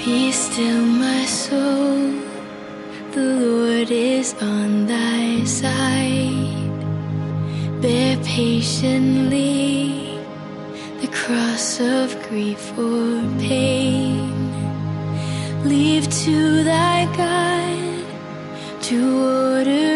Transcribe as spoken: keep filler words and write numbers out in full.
Be still, my soul, the Lord is on thy side. Bear patiently the cross of grief or pain. Leave to thy God to order